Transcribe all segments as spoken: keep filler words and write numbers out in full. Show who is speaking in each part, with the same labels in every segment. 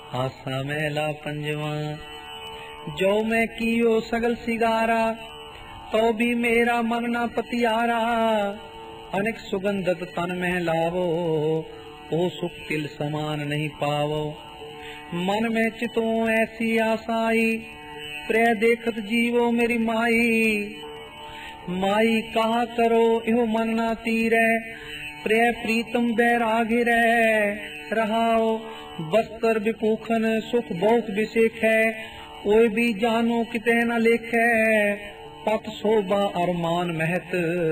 Speaker 1: आसा महला पंजवा। जो मैं कियो सगल सिगारा, तो भी मेरा मन ना पतियारा। अनेक सुगंधत तन में लावो, ओ सुख तिल समान नहीं पावो। मन में चितो ऐसी आसाई, प्रिय देखत जीवो मेरी माई। माई कहा करो इहो मन ना तीरै, प्रिय प्रीतम बैरागी रै। रहाओ बस्तर बिपूखन सुख बहुत विशेख है, कोई भी जानो किते न लेखै। पथ शोभा अरमान महत,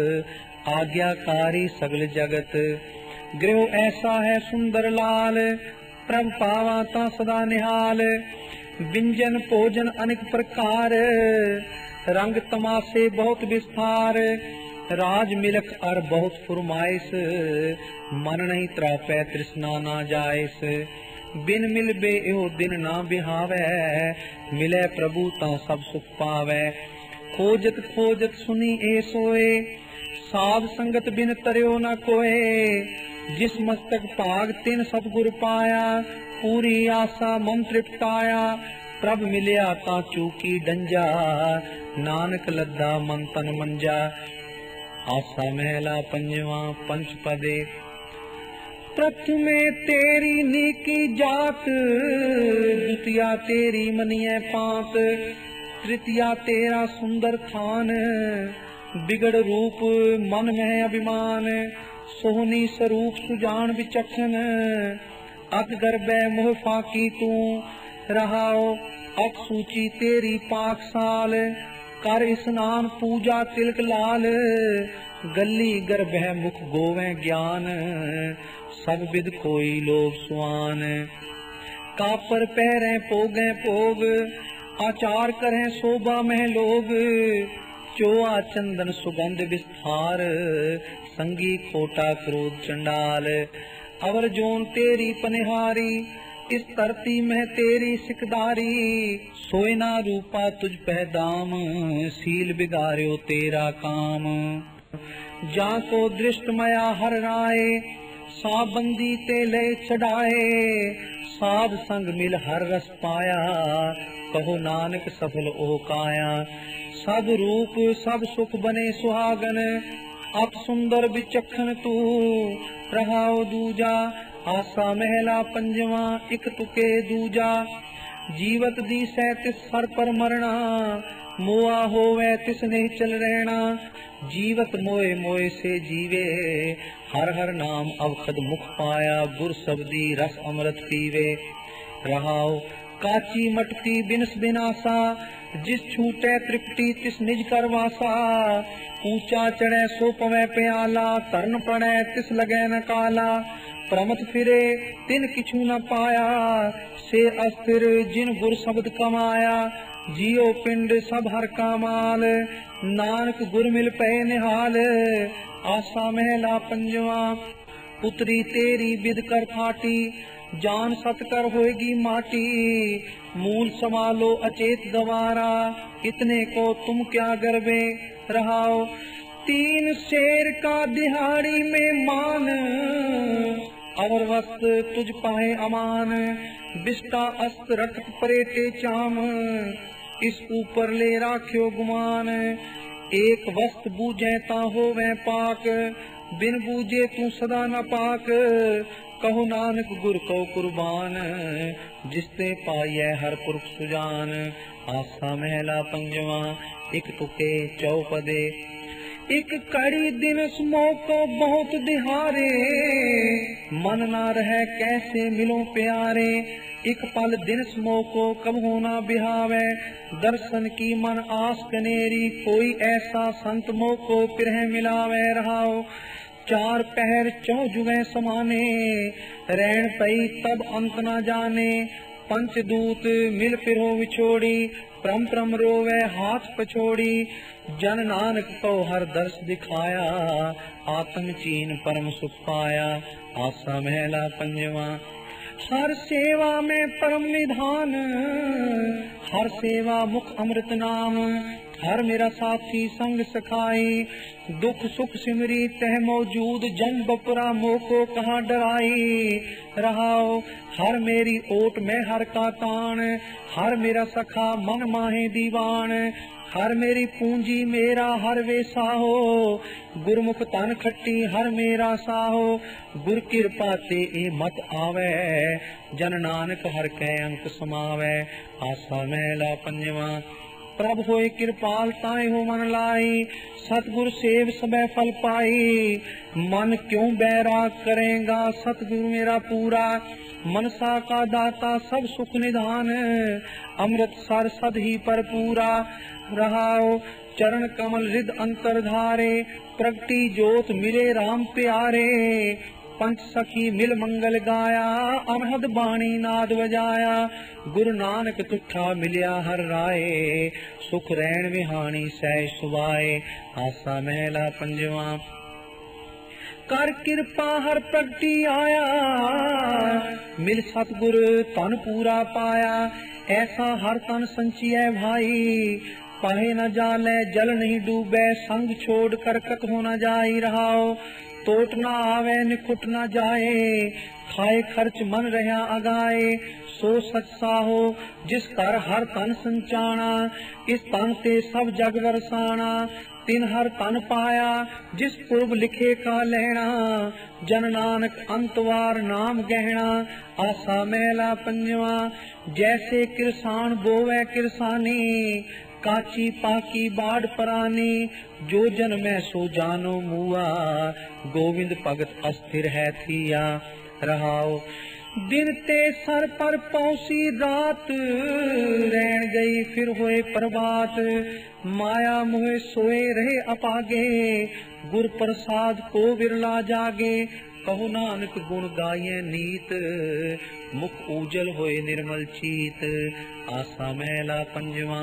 Speaker 1: आज्ञाकारी सगल जगत। गृह ऐसा है सुंदर लाल, प्रभ पावा ता सदा निहाल। व्यंजन भोजन अनेक प्रकार, रंग तमाशे बहुत विस्तार। राज मिलक अर बहुत फुरमाइश, मन नहीं त्रापै तृष्णा ना जायस। बिन मिलबे एहो दिन ना बिहावै, मिले प्रभु ता सब सुख पावै। खोजत खोजत सुनी ए सोए, साध संगत बिन तरयो न कोए। जिस मस्तक भाग तिन सतगुर पाया, पूरी आशा मन तृप्ताया। प्रभ मिलया ता चूकी डंजा, नानक लद्दा मन तन मंजा। आसा महला पंजवा पंच पदे। प्रथमे तेरी नीकी जात, द्वितीया तेरी मनिय पात। तृतीया तेरा सुंदर थान, बिगड़ रूप मन में अभिमान। सोहनी स्वरूप सुजान विचक्षण, अत गर्भै मोह फाकी तू। रहाओ अत सूची तेरी पाकशाल, कर स्नान पूजा तिलक लाल। गली गर्भै मुख गोवै ज्ञान, सब विद कोई लोभ सुआन। कापर पैरें पोगै पोग, आचार करें शोभा में लोग। चोआ चंदन सुगंध विस्तार, संगी खोटा क्रोध चंडाल। अवर जोन तेरी पनिहारी, इस धरती में तेरी सिकदारी। सोयना रूपा तुझ पै दाम, सील बिगाड़ो तेरा काम। जा को दृष्ट मया हर राय, साबंदी ते ले चढ़ाए। साध संग मिल हर रस पाया, कहो नानक सफल ओ काया। सब रूप सब सुख बने सुहागन, अत सुंदर विचक्षण तू। रहाओ दूजा आसा महला पंजवा, इक तुके दूजा। जीवत दी सै तिस सर पर मरना, मोआ होवे तिस नहीं चल रहना। जीवत मोए मोए से जीवे, हर हर नाम अवखद मुख पाया। गुर शब्दी रस अमृत पीवे। रहाओ काची मटकी बिनस बिनासा, जिस छूटे त्रिपटी तिस निज करवासा। ऊंचा चढ़े सो पवे प्याला, तरन पड़े तिस लगे न काला। प्रमथ फिरे तिन किछु न पाया, से अस्थिर जिन गुर शब्द कमाया। जियो पिंड सब हर का माल, नानक गुर मिल पे निहाल। आसा महला पंजवा। पुत्री तेरी बिद कर फाटी, जान सत कर होएगी माटी। मूल संभालो अचेत गवारा, इतने को तुम क्या गर्वे। रहाओ तीन शेर का दिहाड़ी में मान, और वस्त तुझ पाए अमान। बिस्टा अस्त रखत परेटे चाम, इस ऊपर ले राख्यो गुमान। एक वस्त बूझे ता होवे पाक, बिन बूझे तू सदा न पाक। कहो नानक गुर को कुर्बान, जिसते पाइए हर पुरख सुजान। आसा महला पंजवा, एक तुके चौपदे। एक कड़ी दिनस मोको बहुत दिहारे, मन ना रहे कैसे मिलो प्यारे। एक पल दिनस मोको कब होना बिहावे, दर्शन की मन आस कनेरी। कोई ऐसा संत मोको पिरह मिलावे। रहाओ चार पहर चौ जुगे समाने, रैन पई तब अंत न जाने। पंचदूत मिल फिरो विछोड़ी, परम परम रोवे हाथ पछोड़ी। जन नानक को हर दर्श दिखाया, आत्म चीन परम सुख पाया। आसा महला पंजवा। हर सेवा में परम निधान, हर सेवा मुख अमृत नाम। हर मेरा साथी संग सखाई, दुख सुख सिमरी तह मौजूद, जन बपुरा मोको कहाँ डराई। रहाओ हर मेरी ओट में हर का तान, हर मेरा सखा मन माहे दीवान। हर मेरी पूंजी मेरा हर वे साहो, गुरमुख तन खट्टी हर मेरा साहो। गुर कृपा ते ए मत आवे, जन नानक हर कै अंक समावे। आसा महला पंजवा। प्रभ होए कृपाल ताए हो मन लाई, सतगुर सेव सबे फल पाई। मन क्यों बैराग करेगा सतगुरु मेरा पूरा, मनसा का दाता सब सुख निधान। अमृत सर सद ही पर पूरा, रहाओ चरण कमल रिद अंतर धारे। प्रगटी जोत मिले राम प्यारे, पंच सखी मिल मंगल गाया। अनहद बाणी नाद बजाया, गुरु नानक तुठा मिलिया हर राय। सुख रैन विहानी सह सुभाए। आसा महला पंजवा। कर कृपा हर प्रगटी आया, मिल सतगुर तन पूरा पाया। ऐसा हर तन संचिय भाई, पाहे न जाले जल नहीं डूबे। संग छोड़ कर कत हो न जाई। रहाओ टोट न आवे निखुट न जाए, खाए खर्च मन रहा अगाए। सो सच्चा हो जिस कर हर तन संचाना, इस तन ते सब जग वरसाना। तिन हर तन पाया जिस पूर्व लिखे का लेना, जन नानक अंतवार नाम गहना। आसा महला पंजवा। जैसे किरसान बोवे किरसानी, काची पाकी बाढ़ परानी। जो जन में सो जानो मुआ, गोविंद भगत अस्थिर है थिया। रहाओ दिन ते सर पर पौसी रात, रैन गई फिर होए प्रभात। माया मोहे सोए रहे अपागे, गुर प्रसाद को विरला जागे। कहो नानक गुण गाये नीत, मुख उजल होए निर्मल चीत। आसा महला पंजवा।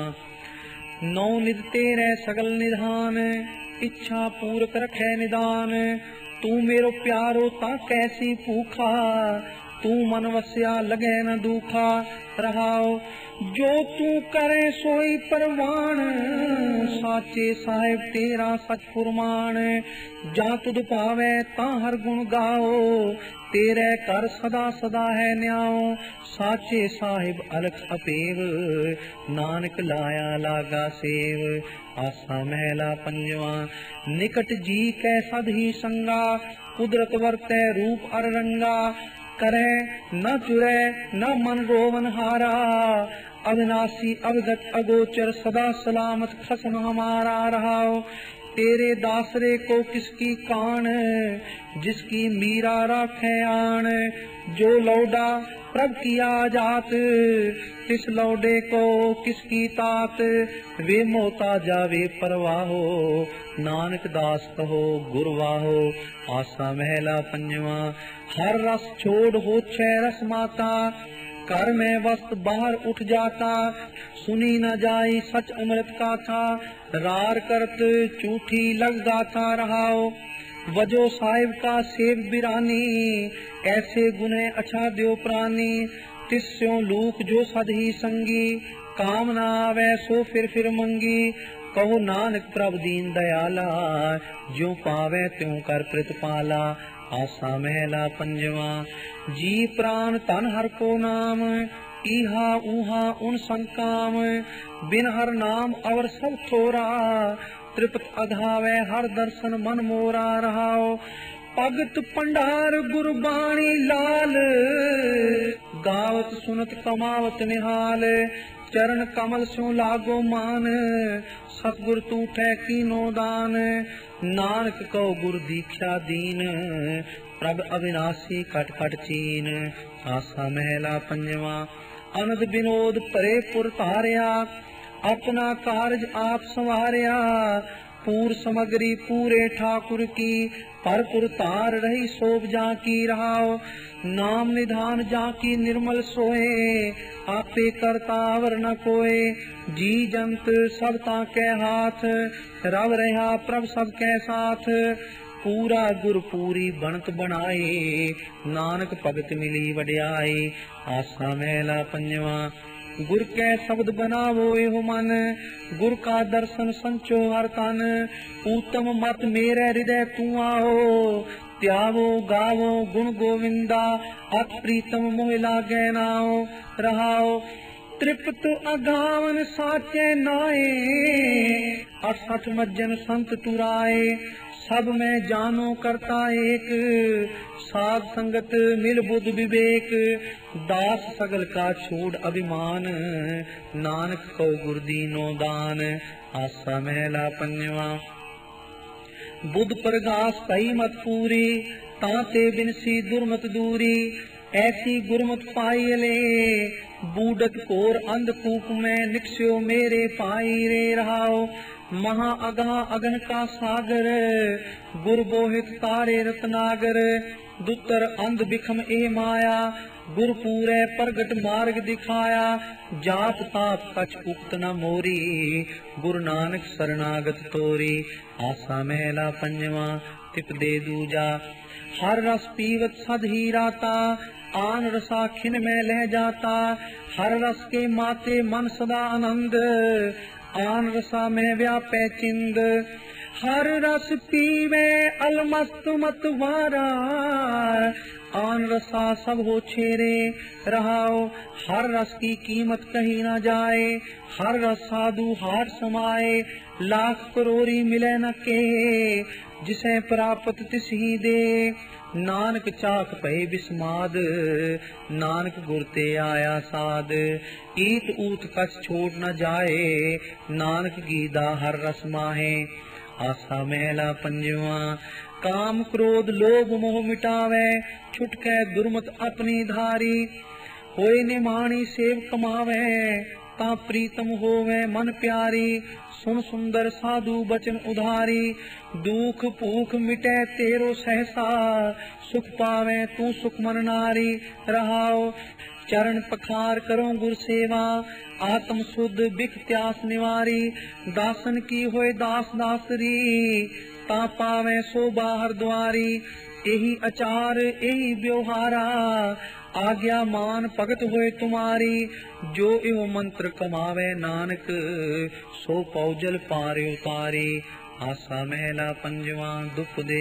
Speaker 1: नौ निध तेरे सगल निधान, इच्छा पूरक रखे निदान। तू मेरो प्यारो ता कैसी भूखा, तू मन वस्या लगे न दुखा। रहाओ जो तू करे सोई परवान, साचे साहेब तेरा सच फुरमान। जा तुद पावे ता हर गुण गाओ, तेरे कर सदा सदा है न्याओ। साचे साहिब अलख अपेव, नानक लाया लागा सेव। आसा महला पंजवा। निकट जी कै सद ही संगा, कुदरत वरतै रूप अर रंगा। करे न चुरे न मन रोवन हारा, अविनाशी अवगत अगोचर सदा सलामत खसम हमारा। रहाओ तेरे दासरे को किसकी कान, जिसकी मीरा राखे आन। जो लौडा प्रभ किया जात, तिस लौडे को किसकी तात। वे मोता जावे परवाहो, नानक दास कहो गुरवाहो। आसा महला पंजवा। हर रस छोड़ हो छह रस माता, कर में वस्त बाहर उठ जाता। सुनी न जाई सच अमृत का था, रार करत चूठी लग गाता। रहाओ वजो साहिब का सेव बिरानी, ऐसे गुने अच्छा द्यो प्राणी। तिस्यों लूक जो सद ही संगी, काम ना आवे सो फिर फिर मंगी। कहो नानक प्रभ दीन दयाला, ज्यों पावे त्यों कर प्रतिपाला। आसा महला पंजवा। जी प्राण तन हर को नाम, इहा उहा उन संकाम। बिन हर नाम अवर सब थोरा, तृप्त अघावे हर दर्शन मन मोरा। रहाओ भगत पंडार गुरबाणी लाल, गावत सुनत कमावत निहाल। चरण कमल स्यों लागो मान, सतगुर तूठे कीनो दान। नानक कहो गुर दीक्षा दीन, प्रभ अविनाशी कट कट चीन। आसा महला पंजवा। अनद विनोद परे पुर तारिया, अपना कारज आप संवारिया। पूर समग्री पूरे ठाकुर की, परपुर तार रही शोभ जाकी। रहाओ नाम निधान जाकी निर्मल सोए, आपे करता अवर न कोय। जी जंत सब ताके हाथ, रव रहा प्रभ सब के साथ। पूरा गुर पूरी बनत बनाए, नानक भगत मिली वड्याई। आसा महला पंजवा। गुर कै शब्द बनावो एहो मन, गुर का दर्शन संचो हर तन। उत्तम मत मेरे हृदय तू आओ, त्यावो गावो गुण गोविंदा, अत प्रीतम मोह लागे नाओ रहाओ। तृप्त अगावन साचे नाए, अठसठ मज्जन संत तुराए। सब में जानो करता एक, साध संगत मिल बुद्ध विवेक। दास सगल का छोड़ अभिमान, नानक को गुर दीनो दान। आसा महला पंजवा। बुद्ध प्रगास कई मत पूरी, ताते बिनसी दुर्मत दूरी। ऐसी गुरमत पाई ले, बूढ़त कोर अंधकूप में निक्स्यो मेरे पाई रे रहाओ। महा अगा अगन का सागर, गुर बोहित तारे रत्नागर। दुतर अंध बिखम ए माया, गुर पूरे प्रगट मार्ग दिखाया। जाप ताप कछ उक्त न मोरी, गुरु नानक शरणागत तोरी। आसा महला पंजवा। तिप दे दूजा। हर रस पीवत सद ही राता, आन रसा खिन में लह जाता। हर रस के माते मन सदा आनंद, आन रसा में व्यापे चिंद। हर रस पीवे अलमस्त मत वारा, आन रसा सब हो छेरे रहाओ। हर रस की कीमत कही न जाए, हर रस साधु हार समाए। लाख करोड़ी मिले न के, जिसे प्राप्त तिस ही दे। नानक चाक पे बिस्माद, नानक गुरते आया साध। ईत ऊत कछ छोड़ न जाए, नानक गीदा हर रस माहे। आसा महला पंजवा। काम क्रोध लोभ मोह मिटावे, छुटके दुर्मत अपनी धारी। होए निमाणी सेव कमावे, ता प्रीतम होवे मन प्यारी। सुन सुंदर साधु बचन उधारी, दुख भूख मिटे तेरो सहसा। सुख पावे तू सुख मन नारी रहाओ। चरण पखार करो गुर सेवा, आत्म शुद्ध बिख त्यास निवारी। दासन की होए दास दासरी, ता पावे सो बाहर द्वारी। यही अचार यही व्यवहारा, आज्ञा मान भगत होए तुम्हारी। जो एवं मंत्र कमावे नानक, सो पौजल पारे उतारे। आसा महला पंजवा। दुख दे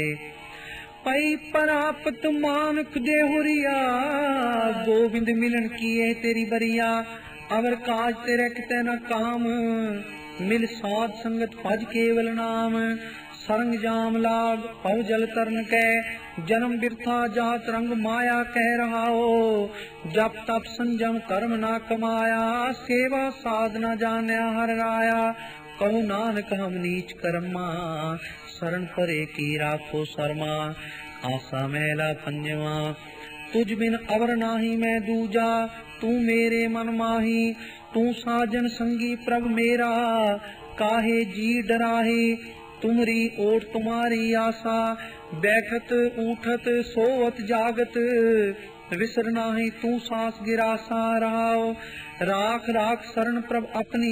Speaker 1: पई परापत मानक दे हुरिया, गोविंद मिलन किए तेरी बरिया। अवर काज तेरे किते न काम, मिल साध संगत भज केवल नाम। सरंग जाम लाग पव जल तरन के, जन्म बिरथा जात रंग माया कह रहा हो। जब तप संजम कर्म ना कमाया, सेवा साधना जान्या हर राया। कहु नानक हम नीच कर्मा, शरण परे की राखो शर्मा। आसा महला पंजवा। तुझ बिन अवर नाही मैं दूजा, तू मेरे मन माही। तू साजन संगी प्रभ मेरा, काहे जी डराहे। तुमरी ओट तुम्हारी आशा, बैठत उठत सोवत जागत। विसर नाही तू सांस गिरासा रहाओ। राख राख शरण प्रभ अपनी,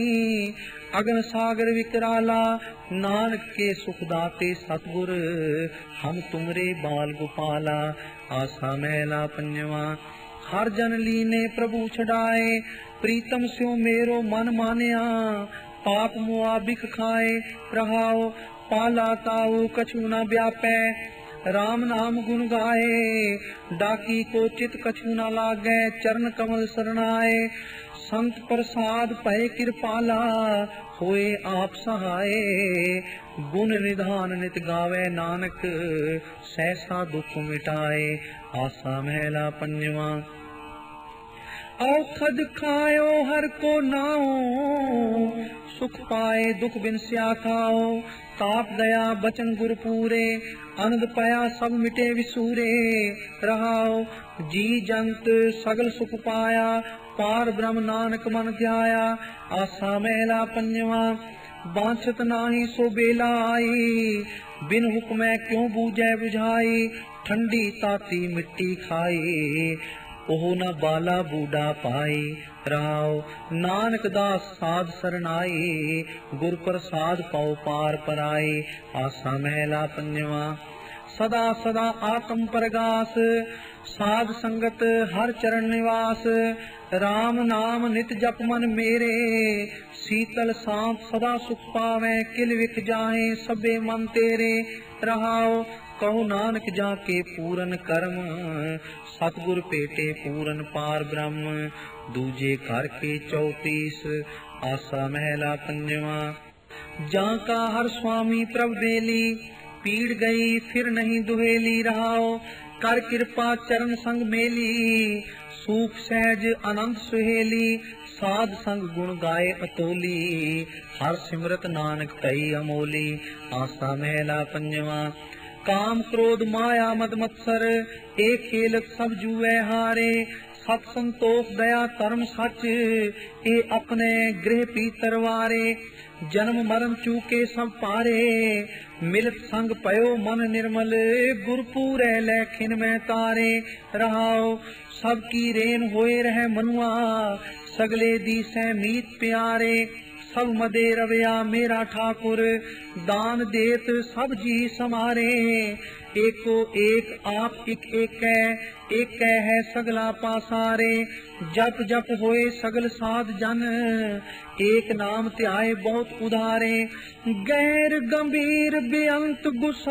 Speaker 1: अगन सागर विकराला। नानक के सुख दाते सतगुर, हम तुमरे बाल गोपाला। आसा महला पंजवा। हर जन लीने प्रभु छड़ाए, प्रीतम स्यो मेरो मन मानिया। पाप मुआ बिख खाए रहाओ, पाला ताऊ कछु न व्यापे। राम नाम गुण गाए, डाकी को चित कछु न लागे। चरण कमल शरणाए, संत प्रसाद पै कृपाला। होए आप सहाय, गुण निधान नित गावे। नानक सहसा दुख मिटाए। आसा महला पंजवा। औखद खायो हर को नाओ, सुख पाए दुख बिन स्या खाओ। ताप गया बचन गुर पूरे, आनंद पाया सब मिटे विसूरे रहाओ। जी जंत सगल सुख पाया, पार ब्रह्म नानक मन ध्याया। आसा महला पंजवा। बांछत नाही सो बेला आई, बिन हुक्मै क्यों बूझे बुझाई। ठंडी ताती मिट्टी खाई, ओह न बाला बूढ़ा पाई राव। नानक दास साध सरनाई, गुर प्रसाद पाओ पार पराई। आसा महला पंजवा। सदा सदा आत्म परगास, साध संगत हर चरण निवास, राम नाम नित जप मन मेरे, शीतल शांत सदा सुख पावे, किल विख जाए सबे मन तेरे, रहाओ कहो नानक जाके पूरन कर्म, सतगुर पेटे पूरन पार ब्रह्म, दूजे घर के चौतीस, आसा महला पंजवा, जाका हर स्वामी प्रभ बेली, पीड़ गई फिर नहीं दुहेली, रहाओ कर कृपा चरण संग मेली, सूख सहज अनंत सुहेली, साध संग गुण गाए अतोली, हर सिमरत नानक कई अमोली, आसा महला पंजवा, काम क्रोध माया मद मत्सर, एक खेलक सब जुए हारे, सत संतोष दया धर्म सच, ए अपने गृह पीतर वारे, जन्म मरण चूके सब पारे, मिलत संग पयो मन निर्मल, गुरपुरै लैखिन में तारे, रहाओ सबकी रेन होए रहे मनुआ, सगले दीसै मीत प्यारे, सब मदे रवया मेरा ठाकुर, दान देत सब जी समारे, एको एक आप एक एक है, एक है सगला पासारे, जप जप होए सगल साध जन, एक नाम त्याए बहुत उधारे, गैर गंभीर बेअंत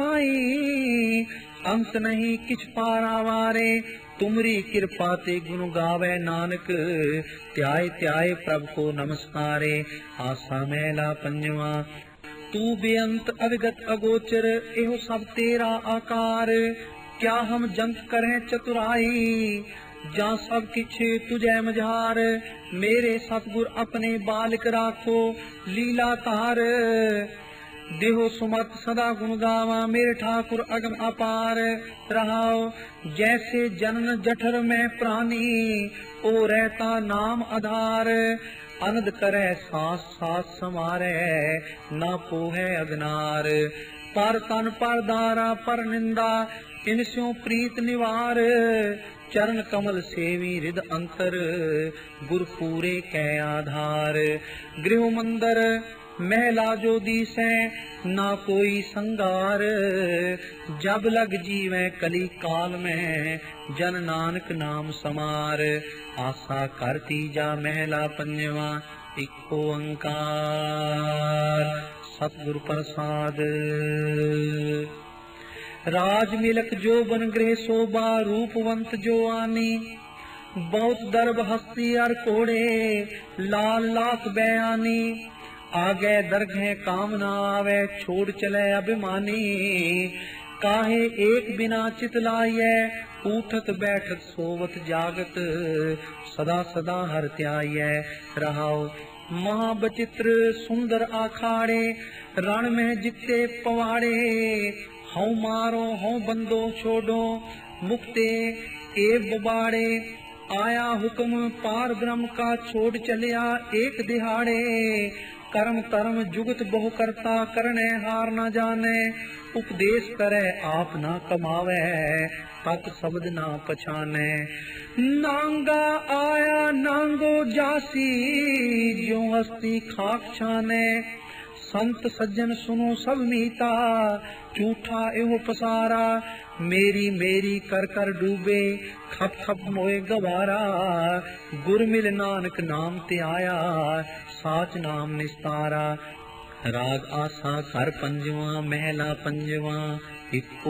Speaker 1: गुसाई, अंत नहीं किछ पारावारे, तुमरी कृपा ते गुण गावे नानक, त्याय त्याय प्रभु को नमस्कारे, आसा महला पंजवा, तू बेअंत अविगत अगोचर, एहो सब तेरा आकार, क्या हम जंक करें चतुराई, जा सब किछ तुझे मझार, मेरे सतगुर अपने बालिक राखो लीला तार, देहो सुमत सदा गुण गावा, मेरे ठाकुर अगम अपार, रहाओ जैसे जनन जठर में प्राणी, ओ रहता नाम आधार, अनद करे सास सास समारे, ना पोहे अगनार, पर तन पर दारा पर निंदा, इनस्यों प्रीत निवार, चरण कमल सेवी रिद अंतर, गुर पूरे कै आधार, गृह मंदर महला जो दीसै, ना कोई संगार, जब लग जीवे कली काल में, जन नानक नाम समार, आसा कर तीजा महला पंजवा, इक ओंकार सतगुर प्रसाद, राज मिलक जो बन गृह शोभा, रूपवंत जो आनी, बहुत दर्भ हस्ती अर कोड़े, लाल लाख बयानी, आगे दरगह काम न आवे, छोड़ चले अभिमानी, काहे एक बिना चित लाइए, उठत बैठत सोवत जागत, सदा सदा हर त्याइए, रहाओ महाबचित्र सुंदर आखाड़े, रण में जिते पवाड़े, हूँ मारो हूँ बंदो छोड़ो, मुक्ते ए बबाड़े, आया हुक्म पार ब्रह्म का छोड़ चलिया एक दिहाड़े, कर्म कर्म जुगत बहु करता, करने हार न जाने, उपदेश करे आप ना कमावे, तत् शब्द ना पछाने, नांगा आया नांगो जासी, जो हस्ती खाक छाने, संत सज्जन सुनो सब मीता, झूठा एहो पसारा, मेरी मेरी कर कर डूबे, खप खप मोए गवारा, गुर मिल नानक नाम ते आया, साच नाम निस्तारा, राग आसा कर पंजवा महला पंजवा, इक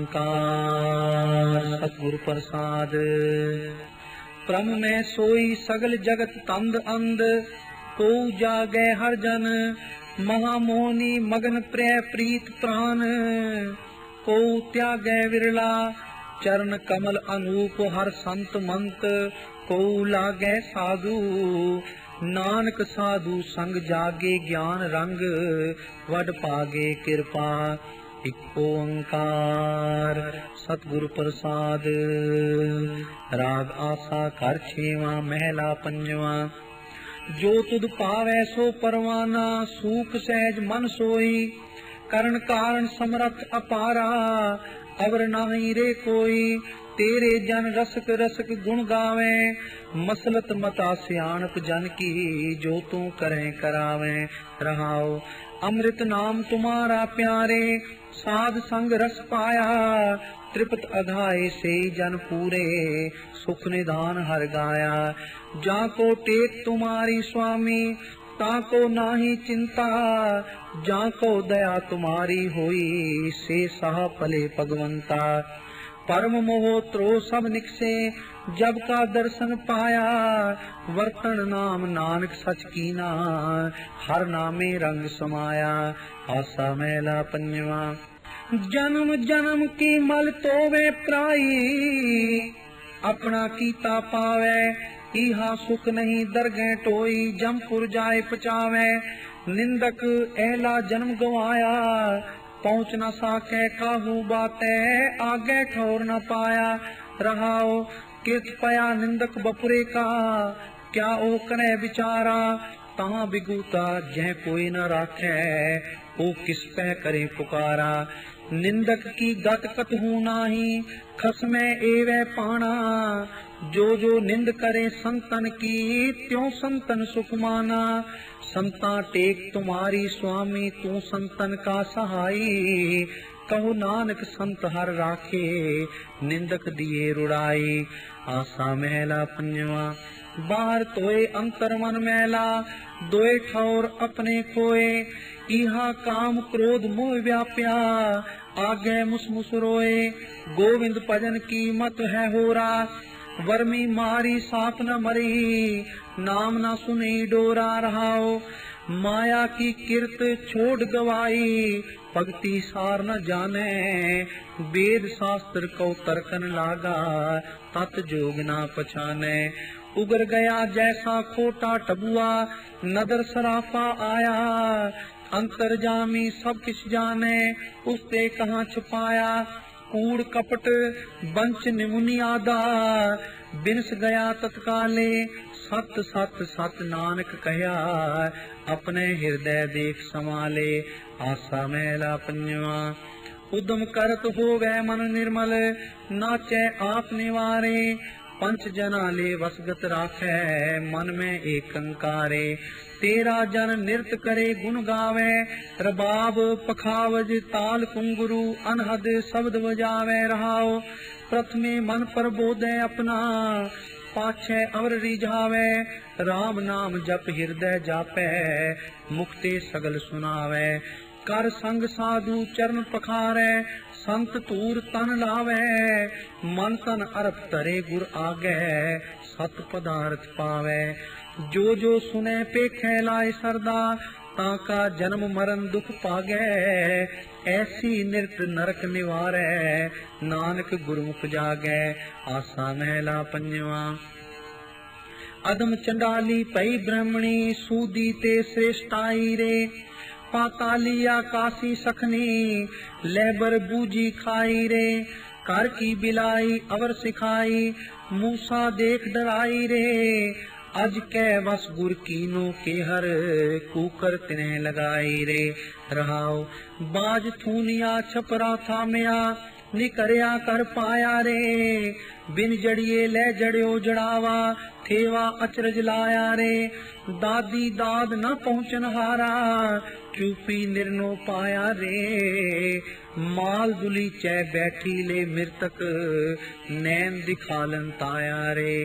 Speaker 1: ओंकार सतगुर प्रसाद, ब्रह्म में सोई सगल जगत तंद अंध, को जागे हर जन, महामोहनी मगन प्रिय प्रीत प्राण, को त्यागे विरला, चरण कमल अनूप हर संत मंत, को लागे साधु, नानक साधु संग जागे ज्ञान रंग, वड पागे कृपा, इक ओंकार सतगुर प्रसाद, राग आसा कर छेवा महला पंजवा, जो तुद पावै सो परवाना, सूख सहज मन सोई, करण कारण समरथ अपारा, अवर नाही रे कोई, तेरे जन रसक रसक गुण गावे, मसलत मता सियाणप जन की, जो तू करें करावे, रहाओ अमृत नाम तुम्हारा प्यारे, साध संग रस पाया, त्रिपत अघाए से जन पूरे, सुख निधान हर गाया। जाको टेक तुम्हारी स्वामी, ताको नाही चिंता, जाको दया तुम्हारी होई, से सह पले भगवंता। परम मोह त्रो सब निकसे, जब का दर्शन पाया, वर्तन नाम नानक सच कीना, हर नामे रंग समाया। आसा मैला पंजवा। जन्म जन्म की मल तोवे प्राई, अपना कीता पावे, इहा सुख नहीं दरगह टोई, जमपुर जाए पचावे। निंदक एला जन्म गवाया, पहुँच न साके काहू बाते, आगे ठोर न पाया। रहाओ कित पया निंदक बपुरे का, क्या ओ करे विचारा, तहाँ बिगूता जह कोई न राखे, ओ किस पे करे पुकारा। निंदक की गत कतहू नाही, खसमे एवे पाना, जो जो निंद करे संतन की, त्यों संतन सुख माना। संता टेक तुम्हारी स्वामी, तू संतन का सहाई, कहो नानक संत हर राखे, निंदक दिए रुड़ाई। आसा महला पंजवा। बाहर तोए अंतर मन मैला, दोए ठौर अपने खोए, इहा काम क्रोध मोह व्याप्या, आगे मुसमुस रोए। गोविंद भजन की मत है होरा, वर्मी मारी साप न मरी, नाम न सुनी डोरा। रहाओ माया की किरत छोड़ गवाई, भक्ति सार न जाने, वेद शास्त्र को तर्कन लागा, तत् जोग न पछाने। उगर गया जैसा खोटा टबुआ, नदर सराफा आया, अंतर्जामी सब किछ जाने, उससे कहाँ छुपाया। कूड़ कपट बंच निमुनियादा, बिनस गया तत्काले, सत सत सत नानक कहया, अपने हृदय देख संभाले। आसा मैला पंजवा। उद्यम करत होवे मन निर्मल, नाचे आप निवारे, पंच जना ले वसगत राखे, मन में एक अंकारे। तेरा जन नृत्य करे गुण गावे, रबाब पखावज ताल कुंगुरु, अनहद शब्द बजावे। रहाओ प्रथमे मन पर बोधे अपना, पाछे अवर रिझावे, राम नाम जप हृदय जापे, मुक्ते सगल सुनावे। कर संग साधु चरण पखारे, संत तूर तन लावे, मन तन अर्प तरे गुर आगे, सत पदार्थ पावे। जो जो सुने पे खैलाए सरदा, ताका जन्म मरण दुख पागे, ऐसी नृत्य नरक निवारे, नानक गुरुमुख जागे। आसा महला पंजवा। अदम चंडाली पई ब्रह्मणी, सूदी ते श्रेष्ठाई रे, पाताली आकाशी सखनी, लेबर बूजी खाई रे। कर की बिलाई अवर सिखाई, मूसा देख डराई रे, अज कै बस गुर कीनो के हर, कूकर तिन्ह लगाई रे। रहाओ बाज थूनिया छपरा थामया, निकरिया कर पाया रे, बिन जड़िए ले जड़ियो जड़ावा, थेवा अचरज लाया रे। दादी दाद न पहुँचन हारा, चूपी निर्नो पाया रे, माल दुली चे बैठी ले मृतक, नैन दिखालन ताया रे।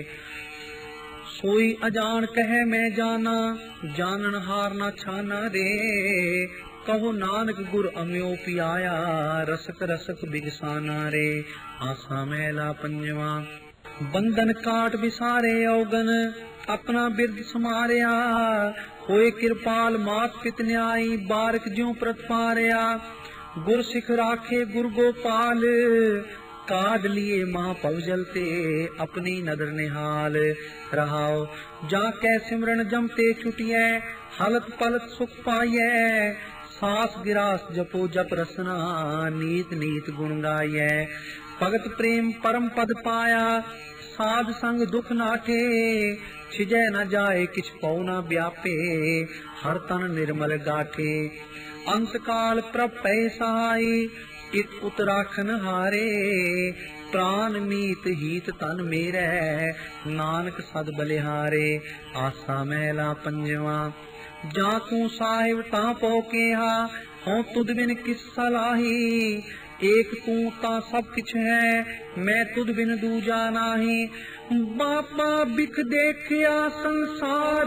Speaker 1: सोई अजान कहे मैं जाना, जानन हार न छाना रे, कहो नानक गुर अम्यो पियाया, रसक रसक बिगसाना रे। आसा मैला पंजवा। बंधन काट विसारे औगन, अपना बिरद समारिया, होए कृपाल मात पित न्यायी, बारक ज्यों प्रत पारिया। गुर सिख राखे गुर गोपाल, काढ़ लिए माँ पवजलते, अपनी नदर निहाल। रहाओ जाके सिमरन जमते छुटिए, हालत पलत सुख पाइए, सास गिरास जपो जप रसना, नीत नीत गुण गाइए। भगत प्रेम परम पद पाया, साध संग दुख नाटे, छिजै न जाए किछ पौ न व्यापे, हर तन निर्मल गाठे। अंत काल प्रभ पै सहाय, इत उत्तराखन हारे, प्राण मीत हीत तन मेरे, नानक सद बलिहारे। आसा मैला पंजवा। ਜਾਂ ਤੂੰ ਸਾਹਿਬ ਤਾਂ ਪਉ ਕਿਹਾ, ਹਉ ਤੁਧ ਬਿਨ ਕਿਸ ਸਲਾਹੀ। ਏਕ ਤੂੰ ਤਾਂ ਸਭ ਕਿਛ ਹੈ, ਮੈਂ ਤੁਧ ਬਿਨ ਦੂਜਾ ਨਾਹੀ। ਬਾਬਾ ਬਿਖ ਦੇਖਿਆ ਸੰਸਾਰ,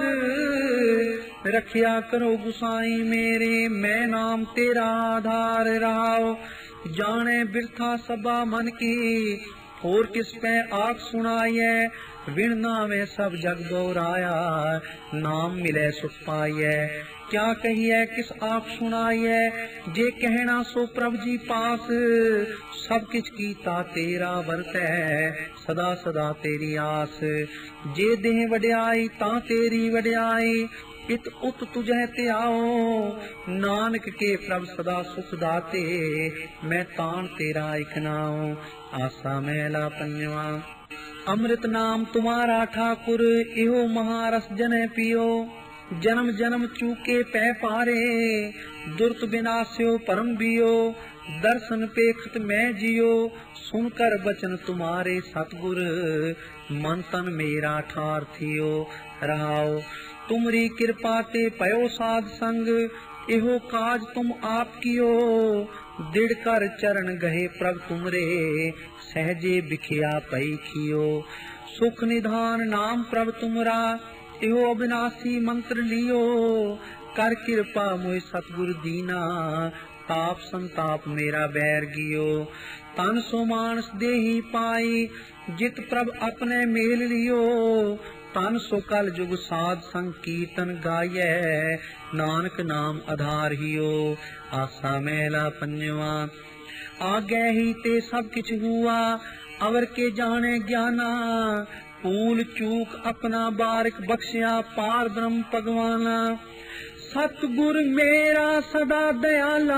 Speaker 1: ਰਖਿਆ ਕਰੋ ਗੁਸਾਈ ਮੇਰੇ, ਮੈਂ ਨਾਮ ਤੇਰਾ ਆਧਾਰ ਰਹਾਓ। ਜਾਣੇ ਬਿਰਥਾ ਸਭਾ ਮਨ ਕੀ, ਹੋਰ ਕਿਸ ਪੈ ਆਖ ਸੁਣਾਈਐ। ਵਿਣ ਨਾਵੇਂ ਸਭ ਜਗ ਗੌਰਾਇਆ, ਨਾਮ ਮਿਲੇ ਸੁਖ ਪਾਈਐ। ਕਿਆ ਕਹੀਐ ਕਿਸ ਆਪ ਸੁਣਾਈਐ, ਜੇ ਕਹਿਣਾ ਸੋ ਪ੍ਰਭ ਜੀ ਪਾਸ। ਸਭ ਕਿਛ ਕੀਤਾ ਤੇਰਾ ਵਰਤੈ, ਸਦਾ ਸਦਾ ਤੇਰੀ ਆਸ। ਜੇ ਦੇਹ ਵਡਿਆਈ ਤਾਂ ਤੇਰੀ ਵਡਿਆਈ, ਇਤ ਉਤ ਤੁਝੈ ਧਿਆਓ। ਨਾਨਕ ਕੇ ਪ੍ਰਭ ਸਦਾ ਸੁਖ ਦਾਤੇ, ਮੈਂ ਤਾਣ ਤੇਰਾ ਇਕ ਨਾਉ। ਆਸਾ ਮਹਿਲਾ ਪੰਜਵਾ। ਅੰਮ੍ਰਿਤ ਨਾਮ ਤੁਮਾਰਾ ਠਾਕੁਰ, ਇਹੋ ਮਹਾਰਸ ਜਨੈ ਪੀਓ। ਜਨਮ ਜਨਮ ਚੂਕੇ ਪੈ ਪਾਰੇ, ਦੁਰਤ ਬਿਨਾਸਿਓ ਪਰਮ ਬੀਓ। ਦਰਸ਼ਨ ਪੇਖਤ ਮੈਂ ਜਿयो, ਸੁਨ ਕਰ ਬਚਨ ਤੁਮਾਰੇ ਸਤਿਗੁਰ। ਮਨ ਤਨ ਮੇਰਾ ਠਾਰ ਥਿਓ ਰਹਾਓ। ਤੁਮਰੀ ਕਿਰਪਾ ਤੇ ਪਇਓ ਸਾਧ ਸੰਗ, ਇਹੋ ਕਾਜ ਤੁਮ ਆਪ ਕੀਓ। ਦਿੜ ਕਰ ਚਰਨ ਗਏ ਪ੍ਰਭ ਤੁਮਰੇ, ਸਹਜੇ ਬਿਖਿਆ ਪਈ ਖਿਓ। ਸੁਖ ਨਿਧਾਨ ਨਾਮ ਪ੍ਰਭ ਤੁਮਰਾ, ਇਹੋ ਅਬਿਨਾਸੀ ਮੰਤਰ ਲਿਓ। ਕਰ ਕਿਰਪਾ ਮੋਇ ਸਤਿਗੁਰ ਦੀਨਾ, ਤਾਪ ਸੰਤਾਪ ਮੇਰਾ ਬੈਰ ਗਿਓ। ਤਨ ਸੋ ਮਾਨਸ ਦੇਹੀ ਪਾਈ, ਜਿਤ ਪ੍ਰਭ ਆਪਣੇ ਮੇਲ ਲਿਓ। ਤਨ ਸੋ ਕਲ ਜੁਗ ਸਾਧ ਸੰਗ ਕੀਰਤਨ ਗਾਈਐ, ਨਾਨਕ ਨਾਮ ਆਧਾਰ ਹਿਓ। ਆਸਾ ਮਹਿਲਾ ਪੰਜਵਾ। ਆਗੇ ਹੀ ਤੇ ਸਭ ਕਿਛ ਹੁਆ, ਅਵਰ ਕੇ ਜਾਣੇ ਗਿਆਨਾ। ਭੂਲ ਚੂਕ ਆਪਣਾ ਬਾਰਿਕ ਬਖਸ਼ਿਆ, ਪਾਰ ਬ੍ਰਹਮ ਭਗਵਾਨਾ। ਸਤਿਗੁਰ ਮੇਰਾ ਸਦਾ ਦਇਆਲਾ,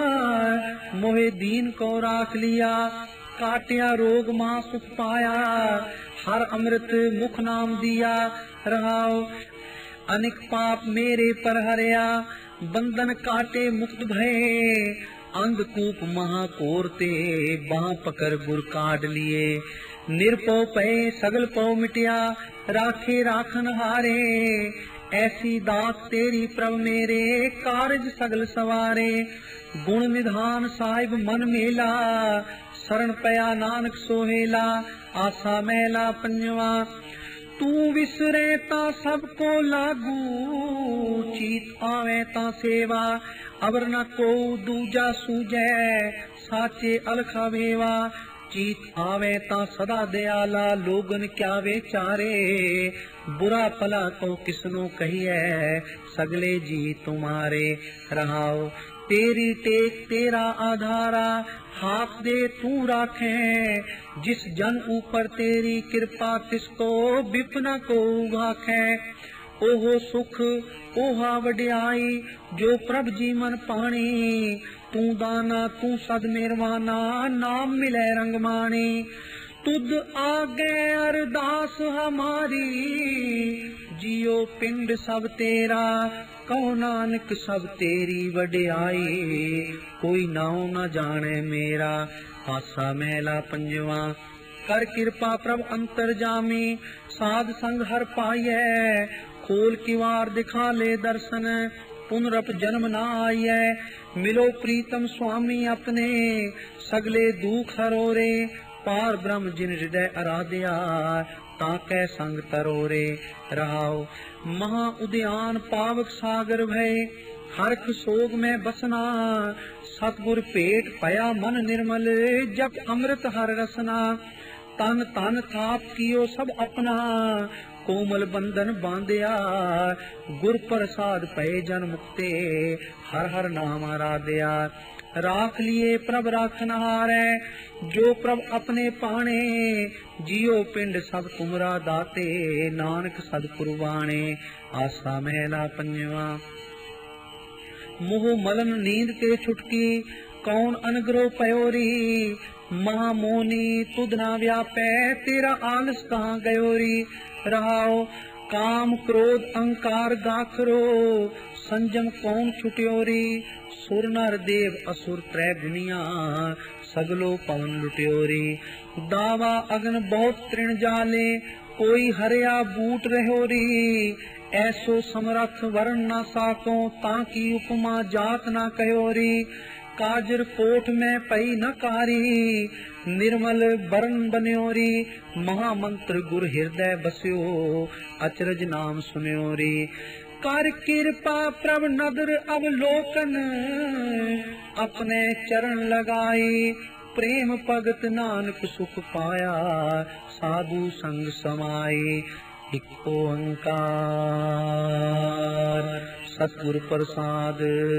Speaker 1: ਮੋਹਿ ਦੀਨ ਕੋ ਰਾਖ ਲਿਆ। ਕਾਟਿਆ ਰੋਗ ਮਾਂ ਸੁਖ ਪਾਇਆ, ਹਰ ਅੰਮ੍ਰਿਤ ਮੁਖ ਨਾਮ ਦਿਆ ਰਹਾਓ। ਅਨੇਕ ਪਾਪ ਮੇਰੇ ਪਰ ਹਰਿਆ, ਬੰਧਨ ਕਾਟੇ ਮੁਕਤ ਭਏ। ਅੰਗ ਕੂਪ ਮਹਾ ਕੋਰ ਤੇ, ਬਾਹ ਪਕੜ ਗੁਰ ਕਾਢ ਲਿਏ। ਨਿਰਪਉ ਪਏ ਸਗਲ ਪਉ ਮਿਟਿਆ, ਰਾਖੇ ਰਾਖਨ ਹਾਰੇ। ਐਸੀ ਦਾਤ ਤੇਰੀ ਪ੍ਰਭ ਮੇਰੇ, ਕਾਰਜ ਸਗਲ ਸਵਾਰੇ। ਗੁਣ ਨਿਧਾਨ ਸਾਹਿਬ ਮਨ ਮੇਲਾ, ਸਰਣ ਪਿਆ ਨਾਨਕ ਸੋਹੇਲਾ। ਆਸਾ ਮਹਿਲਾ ਪੰਜਵਾ। ਤੂੰ ਵਿਸਰੇ ਤਾਂ ਸਭ ਕੋ ਲਾਗੂ, ਚੀਤ ਆਵੇ ਤਾਂ ਸੇਵਾ। ਅਵਰ ਨ ਕੋ ਦੂਜਾ ਸੂਝੈ, ਸਾਚੇ ਅਲਖਾ ਵੇਵਾ। ਚੀਤ ਆਵੇ ਤਾਂ ਸਦਾ ਦਿਆਲਾ, ਲੋਗਨ ਕਿਆ ਵਿਚਾਰੇ। ਬੁਰਾ ਭਲਾ ਕੋ ਕਿਸਨੂੰ ਕਹੀਐ, ਸਗਲੇ ਜੀ ਤੁਮਾਰੇ ਰਹਾਓ। ਤੇਰੀ ਟੇਕ ਤੇਰਾ ਆਧਾਰਾ, ਹਾਥ ਦੇ ਤੂੰ ਰਾਖੇ। ਜਿਸ ਜਨ ਉਪਰ ਤੇਰੀ ਕਿਰਪਾ, ਤਿਸ ਕੋ ਬਿਪਨਾ ਕੋ ਭਾਖੈ। ਉਹ ਸੁਖ ओहा वड्याई जो प्रभ जी मन पानी, तू दाना तू सद मेरवाना नाम मिले रंग मानी। तुद आगे अरदास हमारी, जियो पिंड सब तेरा, कहो नानक सब तेरी वड्याई, कोई नाउ न जाने मेरा। आसा महला पंजवा। कर कृपा प्रभ अंतर जामी, साध संग हर पाइए, खोल किवार दिखा ले दर्शन, पुनरप जन्म न आइए। मिलो प्रीतम स्वामी अपने, सगले दुख हरोरे, पार ब्रह्म जिन हृदय आराध्या, ताकै संग तरोरे। रहाओ महा उद्यान पावक सागर भय, हरख सोग में बसना, सतगुर पेट पया मन निर्मल, जप अमृत हर रसना। तन तन थाप कियो सब अपना, कोमल बंधन बांधिया, गुर प्रसाद पए जन मुक्ते, हर हर नाम आराध्या। राख लिए प्रभ राखन हारै, जो प्रभ अपने पाने, जियो पिंड सब तुमरा दाते, नानक सद कुर्बाने। आसा महला पंजवा। मोह मलन नींद के छुटकी, कौन अनुग्रह पयोरी, महामोनी तुद ना व्यापै, तेरा आलस कहाँ गयोरी। रहाओ काम क्रोध अहंकार गाखरो, संजम कौन छुट्योरी। सुर नर देव असुर त्रै गुनिया, सगलो पवन लुट्योरी। दावा अगन बहुत तृण जाले, कोई हरिया बूट रहोरी, ऐसो समरथ वरण न साको, ताकि उपमा जात न कहोरी। काजर कोट में पई न कारी, निर्मल बरन बन्योरी। महामंत्र गुर हृदय बस्यो, अचरज नाम सुन्योरी। कर कृपा प्रभ नदर अवलोकन, अपने चरण लगाई। प्रेम भगत नानक सुख पाया, साधु संग समाई। एक ओंकार सतगुर प्रसाद।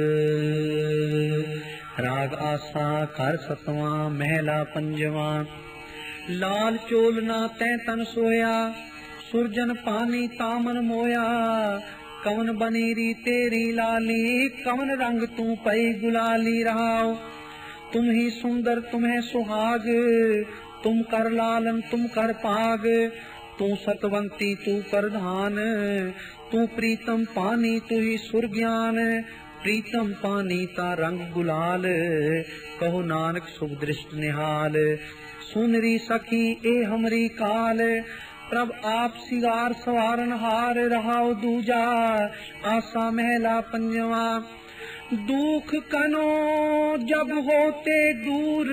Speaker 1: राग आसा कर सतवां, महला पंजवा। लाल चोलना तै तन सोया, सुरजन पानी तामन मोया। कवन बनीरी तेरी लाली, कवन रंग तू पई गुलाली। रहाओ तुम ही सुंदर तुम्हें सुहाग, तुम कर लालन तुम कर पाग। तू सतवंती तू प्रधान, तू प्रीतम पानी तू ही सुर ज्ञान। प्रीतम पानी ता रंग गुलाल, कहो नानक सुख दृष्ट निहाल। सुनरी सखी ए हमरी काल, प्रभ आप सिगार सवारन हार। रहाओ दूजा आसा महला पंजवा। दुख कनो जब होते दूर,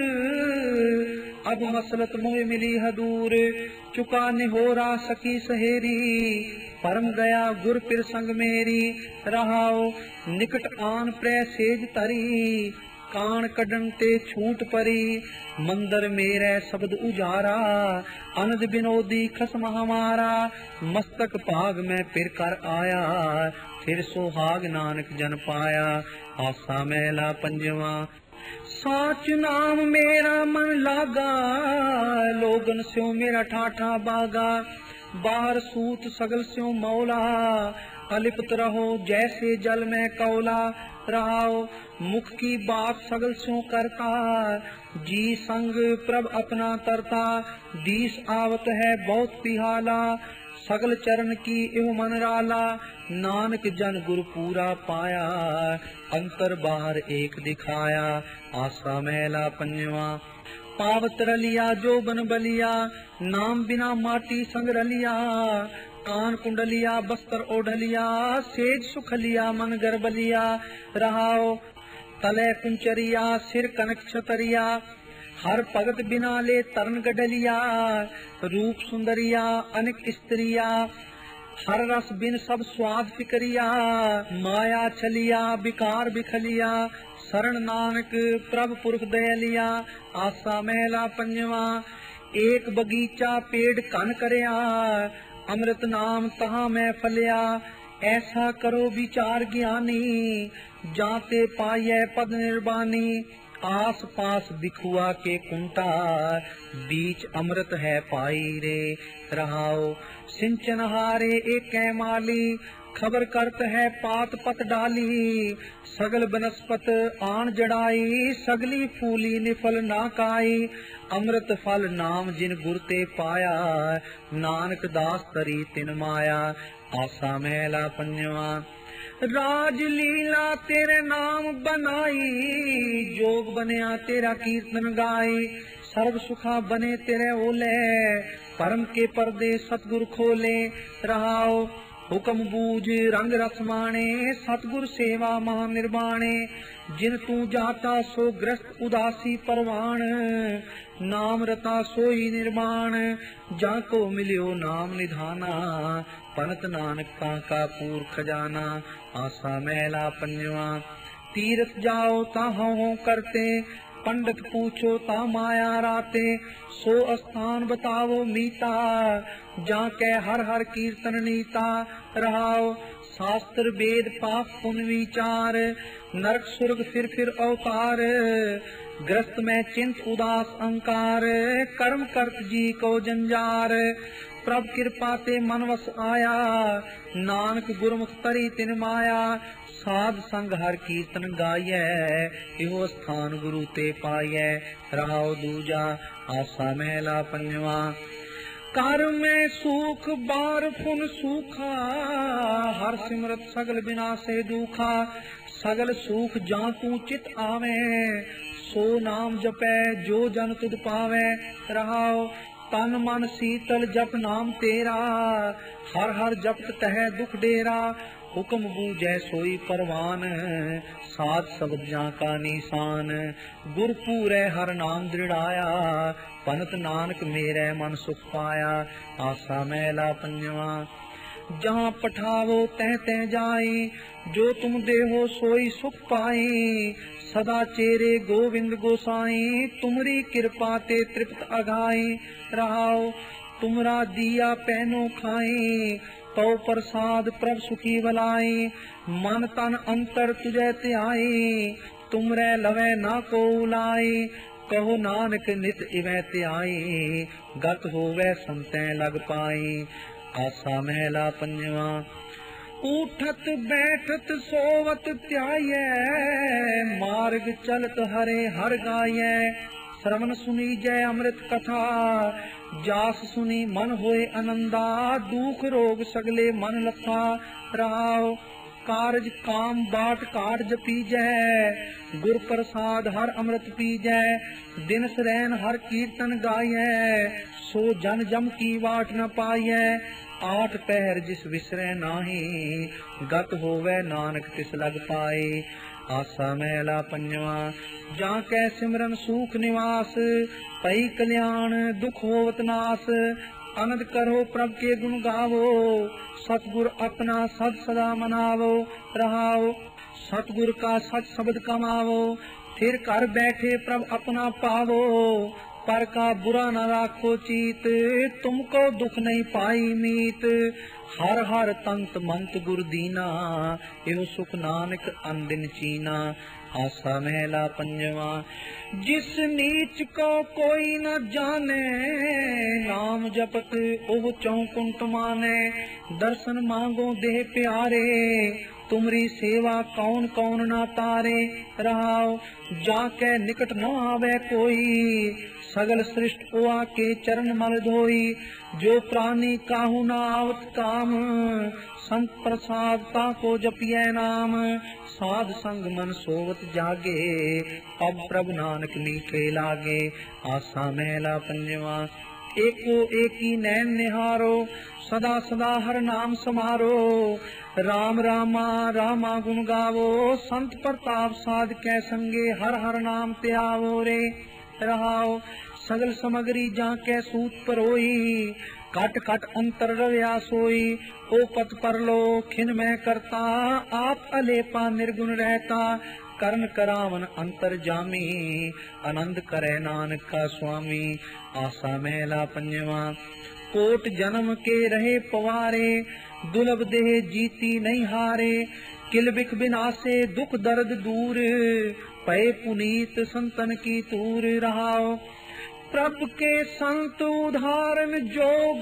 Speaker 1: अब मसलत मोह मिली हदूर। चुका निहोरा सकी सहेरी, परम गया गुर पिर संग मेरी। रहाओ निकट आन प्रै सेज तरी, कान कढन ते छूट परी। मंदर मेरे शब्द उजारा, अनद बिनोदी खसम हमारा। मस्तक भाग में फिर कर आया, फिर सुहाग नानक जन पाया। आसा महला पंजवा। साच नाम मेरा मन लागा, लोगन स्यों मेरा ठाठा बागा। बाहर सूत सगल स्यों मौला, अलिप्त रहो जैसे जल में कौला। रहाओ मुख की बात सगल स्यों करता, जी संग प्रभ अपना तरता। दीस आवत है बहुत पिहाला, सगल चरण की एव मन राला। नानक जन गुरु पूरा पाया, अंतर बाहर एक दिखाया। आसा महला पंजवा। पावत रलिया जो बन बलिया, नाम बिना माटी संग रलिया। कान कुंडलिया बस्तर ओढ़लिया, सेज सुखलिया मन गर्बलिया। रहाओ तले कुंचरिया सिर कनक छतरिया, हर भगत बिना ले तरन गडलिया। रूप सुंदरिया अनेक स्त्रिया, हर रस बिन सब स्वाद फिकरिया। माया छलिया बिकार बिखलिया, शरण नानक प्रभ पुरख दयलिया। आसा महला पंजवा। एक बगीचा पेड़ कन करया, अमृत नाम तहाँ मैं फलिया। ऐसा करो विचार ज्ञानी, जाते पाए पद निर्वाणी। आस पास बिखुआ के कुंटा, बीच अमृत है पाई रे। रहाओ सिंचन हारे एक माली, खबर करत है पात पत डाली। सगल बनस्पत आन जड़ाई, सगली फूली निफल ना काई। अमृत फल नाम जिन गुर ते पाया, नानक दास तरी तिन माया। आसा महला पंजवा। राज लीला तेरे नाम बनाई, जोग बनया तेरा कीर्तन गाई। सर्व सुखा बने तेरे ओले, परम के पर्दे सतगुर खोले। रहाओ हुक्म बूझ रंग रस माणे, सतगुर सेवा महा निर्वाणे। जिन तू जाता सो ग्रस्त उदासी परवान, नाम रता सोई निर्माण। जाको मिलियो नाम निधाना, पनत नानक का का पूर खजाना। आसा महला पंजवा। तीर्थ जाओ ताहाँ हो करते, पंडित पूछो ता माया राते। सो स्थान बताओ मीता, जाके हर हर कीर्तन नीता। रहाओ शास्त्र वेद पाप पुन विचार, नरक स्वर्ग फिर फिर अवतार। ग्रस्त में चिंत उदास अंकार, कर्म करत जी को जंजार। प्रभ कृपा ते मन वस आया, नानक गुरमुख तरी तिन माया। साध संग हर कीर्तन गाइए, इहो स्थान गुरु ते पाइए। रहाओ दूजा आसा महला पंजवा। कर में सुख बार फुन सूखा, हर सिमरत सगल बिना से दुखा। सगल सुख जा तू चित आवे, सो नाम जपे जो जन तुद पावे। रहाओ ਤਨ ਮਨ ਸੀਤਲ ਜਪ ਨਾਮ ਤੇਰਾ, ਹਰ ਹਰ ਜਪਤ ਤਹਿ ਦੁਖ ਡੇਰਾ। ਹੁਕਮ ਬੂਝੈ ਸੋਈ ਪਰਵਾਨ, ਸਾਧ ਸ਼ਬਦ ਜਾਂ ਕਾ ਨੀਸਾਨ। ਗੁਰ ਪੂਰੈ ਹਰ ਨਾਮ ਦ੍ਰਿੜਾਇਆ, ਪੰਥ ਨਾਨਕ ਮੇਰੇ ਮਨ ਸੁਖ ਪਾਇਆ। ਆਸਾ ਮਹਿਲਾ ਪੰਜਵਾ। जहाँ पठावो तह तह जाए, जो तुम देहो सोई सुख पाए। सदा चेरे गोविंद गोसाई, तुमरी कृपा ते तृप्त अघाए। रहाओ तुमरा दिया पैनो खाए, तो प्रसाद प्रभ सुखी भलाए। मन तन अंतर तुझे त्याए, तुमरे लवे ना को लाए। कहो नानक नित इवै त्याए, गत होवे संतै लग पाए। आसा महला पंजवा। उठत बैठत सोवत त्याये, मार्ग चलत हरे हर गाये। श्रवण सुनी जय अमृत कथा, जास सुनी मन होए आनंदा। दुख रोग सगले मन लथा, रहाओ कारज काम बाट काट जपी जय। गुर प्रसाद हर अमृत पी जय, दिन सरैन हर कीर्तन गाये। सो जन जम की वाट न पाइयै, आठ पहर जिस विसरै नाही। गत होवे नानक तिस लग पाए। आसा महला पंजवा। जा कै सिमरन सूख निवास, पई कल्याण दुख होवत नास। आनंद करो प्रभ के गुण गावो, सतगुर अपना सद सदा मनावो। रहाओ सतगुर का सच शब्द कमावो, फिर घर बैठे प्रभ अपना पावो। पर का बुरा न राखो चीत, तुमको दुख नहीं पाई मीत। हर हर तंत मंत गुर दीना, एहो सुख नानक अनदिन चीना। आसा महला पंजवा। जिस नीच को कोई न जाने, नाम जपत ओह चौकुंट माने। दर्शन मांगो देह प्यारे, तुमरी सेवा कौन कौन ना तारे। रहाओ जाके निकट न आवे कोई, सगल सृष्ट ओआ के चरण मल धोई। जो प्राणी काहू न आवत काम, संत प्रसाद ताको जपिए नाम। साध संग मन सोवत जागे, अब प्रभ नानक मीठे लागे। आसा महला पंजवा। एको एकी नैन निहारो, सदा सदा हर नाम समारो। राम रामा रामा गुण गावो, संत प्रताप साध कै संगे। हर हर नाम त्यावो रे। रहाओ सगल समगरी जाके सूत परोई, कट कट अंतर रव्या सोई। ओ पत परलो खिन मैं करता, आप अलेपा निर्गुण रहता। करण करावन अंतर जामी, आनंद करे नानक का स्वामी। आसा महला पंजवा। कोट जन्म के रहे पवारे, दुर्लभ देह जीती नहीं हारे। किल बिख बिनासे दुख दर्द दूर, पए पुनीत संतन की तूर। रहाओ प्रभ के संत उदाहरण जोग,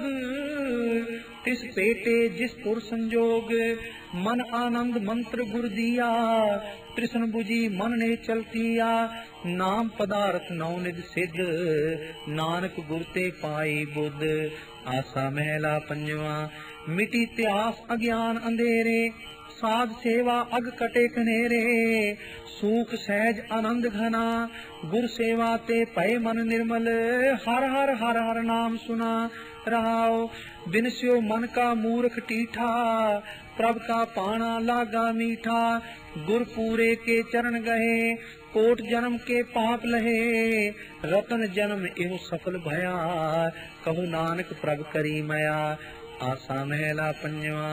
Speaker 1: तिस पेटे जिस पुर संजोग। मन आनंद मंत्र गुर दिया, कृष्ण बुझी मन ने चलतिया। नाम पदार्थ नौ निज सिद्ध, नानक गुर ते पाई बुध। आसा महला पंजवा। मिटी त्यास अज्ञान अंधेरे, साध सेवा अग कटे कनेरे। सूख सहज आनंद घना, गुर सेवा ते पय मन निर्मल। हर हर हर हर नाम सुना। रहाओ बिनस्यो मन का मूर्ख टीठा, प्रभ का पाना लागा मीठा। गुर पूरे के चरण गहे, कोट जन्म के पाप लहे। रतन जन्म एहो सफल भया, कहु नानक प्रभ करी मया। आसा महला पंजवा।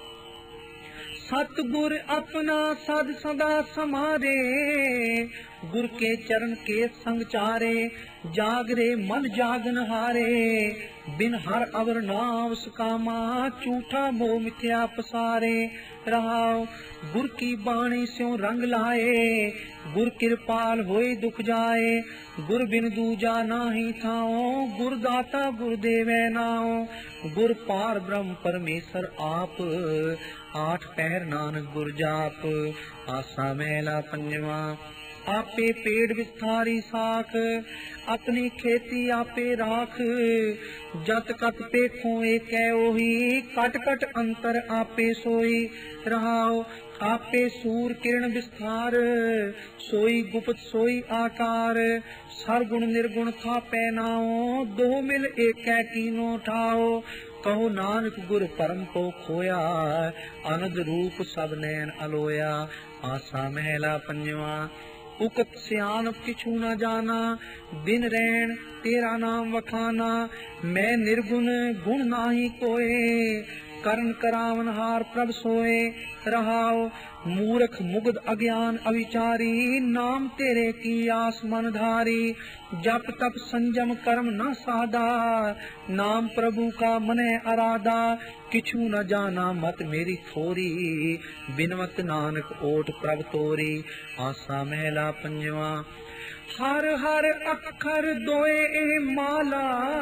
Speaker 1: सतगुर अपना सद सदा समारे, गुर के चरण के संग चारे। जागरे मन जागन हारे, बिन हर अवर नाव सुकामा। झूठा मोह मिथ्या पसारे। रहाओ गुर की बाणी स्यों रंग लाए, गुर कृपाल होए दुख जाए। गुर बिन दूजा नाही थाओ, गुर दाता गुर देवै नाओ। गुर पार ब्रह्म परमेश्वर आप, आठ पहर नानक गुर जाप। आसा महला पंजवा। आपे पेड़ विस्तारी साख, अपनी खेती आपे राख। जत कत पेखों एक ओही, कट कट अंतर आपे सोई। रहाओ आपे सूर किरण विस्तार, सोई गुप्त सोई आकार। सरगुण निर्गुण थापै नाओ, दो मिल एकै कीनो ठाओ। कहो नानक गुर परम को खोया, आनंद रूप सब नैन अलोया। आसा महला पंजवा। उकत सियानप किछु न जाना, दिन रैन तेरा नाम वखाना। मैं निर्गुण गुण नाही कोय, करण करावन हार प्रभ सोए। रहाओ मूर्ख मुग्ध अज्ञान अविचारी, नाम तेरे की आस मन धारी। जप तप संजम कर्म न साधा, नाम प्रभु का मने अराधा। किछु न जाना मत मेरी थोरी, बिनवत नानक ओट प्रभ तोरी। आसा महला पंजवा। हर हर अखर दोए ए माला,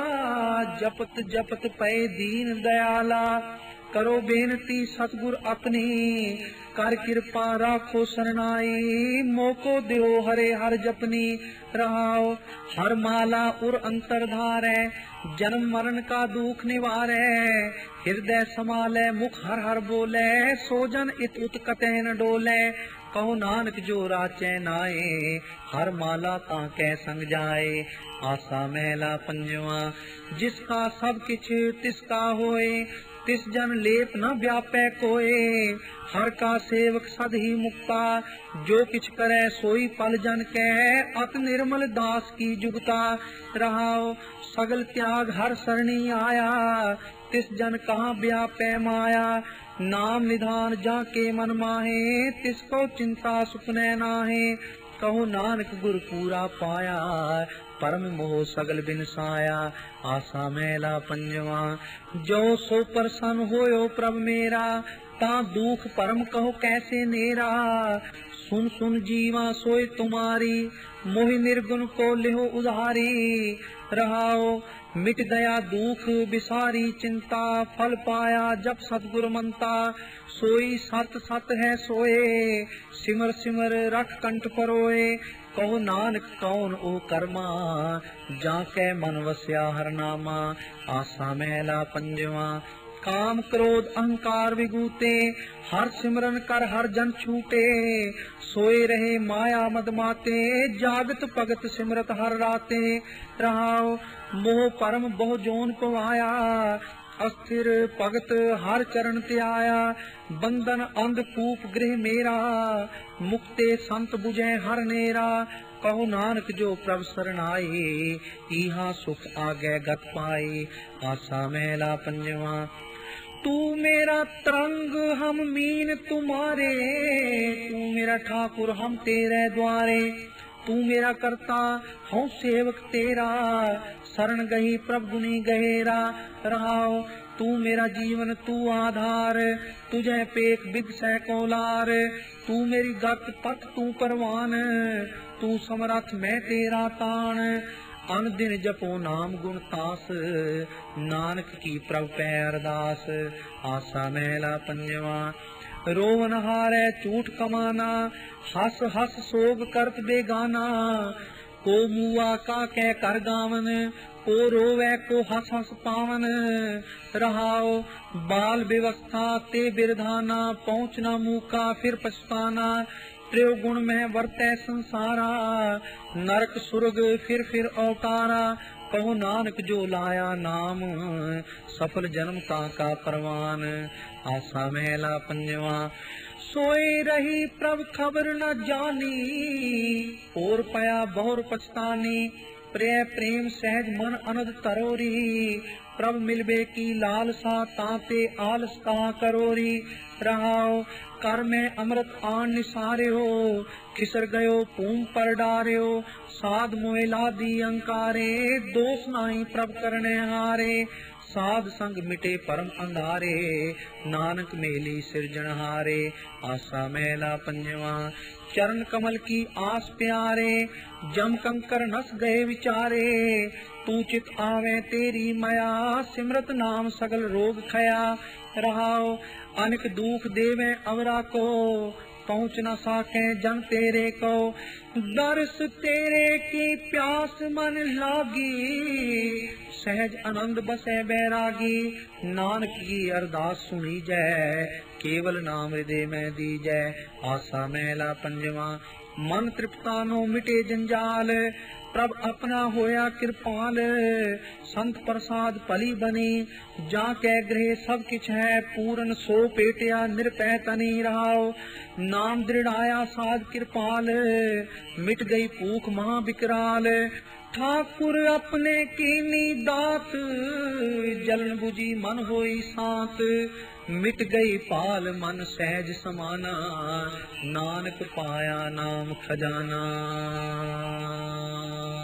Speaker 1: जपत जपत पै दीन दयाला। करो बेनती सतगुर अपनी, कर कृपा राखो सरनाई। मोको दियो हरे हर जपनी। रहाओ हर माला उर अंतर धारै, जन्म मरण का दुख निवारै। हृदय समालै मुख हर हर बोलै, सोजन इत उत कतै न डोलै। कहो नानक जो राचै नाए, हर माला ताकै संग जाए। आसा महला पंजवा। जिसका सब किछ तिसका होए, तिस जन लेप न व्यापै कोय। हर का सेवक सद ही मुक्ता, जो किछ करे सोई पल जन कह। अत निर्मल दास की जुगता। रहाओ सगल त्याग हर सरणी आया, तिस जन कहाँ व्यापै माया। नाम निधान जाके मन माहे, तिसको चिंता सुपनै नाहे। कहो नानक गुर पूरा पाया, परम मोह सगल बिनसाया। आसा महला पंजवा। जो सो प्रसन्न होयो प्रभ मेरा, ता दुख परम कहो कैसे नेरा। सुन सुन जीवा सोय तुम्हारी, मोहि निर्गुण को लिहो उधारी। रहाओ मिट दया दुख बिसारी चिंता, फल पाया जब सतगुर मनता। सोई सत सत है सोए, सिमर सिमर रख कंठ परोए। कहो नानक कौन ओ कर्मा, जाके मन वस्या हर नामा। आसा महला पंजवा। काम क्रोध अहंकार विगूते, हर सिमरन कर हर जन छूटे। सोए रहे माया मद माते, जागत भगत सिमरत हर राते। रहाओ मोह परम बहु जोन पवाया, अस्थिर भगत हर चरण त्याया। बंधन अंधकूप गृह मेरा, मुक्ते संत बुझे हर नेरा। कहो नानक जो प्रभ सरनाई, इहा सुख आगे गत पाई। आसा महला पंजवा। तू मेरा तरंग हम मीन तुम्हारे, तू मेरा ठाकुर हम तेरे द्वारे। तू मेरा करता हूँ सेवक तेरा, शरण गही प्रभ गुनी गहेरा। रहाओ तू मेरा जीवन तू आधार, तुझे पेख बिगसै कोलार। तू मेरी गत पथ तू परवान, तू समरथ मैं तेरा तान। अन दिन जपो नाम गुण तास, नानक की प्रभ पै अरदास। आसा महला पंजवा। रोवन हारै झूठ कमाना, हस हस सोग करत बेगाना। को मुआ का कै कर गावन, को रोवै को हस हस पावन। रहाओ बाल व्यवस्था ते बिरधाना, पहुँचना मुका फिर पछताना। त्रियो गुण में वर्तै संसारा, नरक सुरग फिर फिर अवतारा। कहो नानक जो लाया नाम, सफल जन्म का का परवान। आसा महला पंजवा। सोए रही प्रभ खबर न जानी, और पया बहुर पछतानी। प्रिय प्रेम सहज मन अनद तरोरी, प्रभ मिलबे की लालसा ताते आलस कहा करोरी। रहाओ कर में अमृत आन निसार्यो, खिसर गयो पूम पर डार्यो। साध मोह लादी अंकारे, दोष नाही प्रभ करने हारे। साध संग मिटे परम अंधारे, नानक मेली सिरजनहारे। आसा महला पंजवा। चरण कमल की आस प्यारे, जम कंकर नस गए विचारे। तू चित आवे तेरी माया, सिमरत नाम सगल रोग खया। रहाओ अनेक दुख देवे अवरा को, पहुँच न साके जन तेरे को, दर्श तेरे की प्यास मन लागी, सहज आनंद बसे बैरागी। नानक की अरदास सुनी जय, केवल नाम हृदय में दी जय। आशा मैला पंजवा मन तृप्तानो मिटे जंजाल, प्रभ अपना होया कृपाल। संत प्रसाद पली बनी, जाके गृह सब किछ है पूरन। सो पेटिया निरपै तनी रहाओ, नाम दृढ़ाया साध कृपाल। मिट गई भूख महा विकराल, ठाकुर अपने कीनी दात। जलन बुझी मन होई शांत, मिट गई पाल मन सहज समाना। नानक पाया नाम खजाना।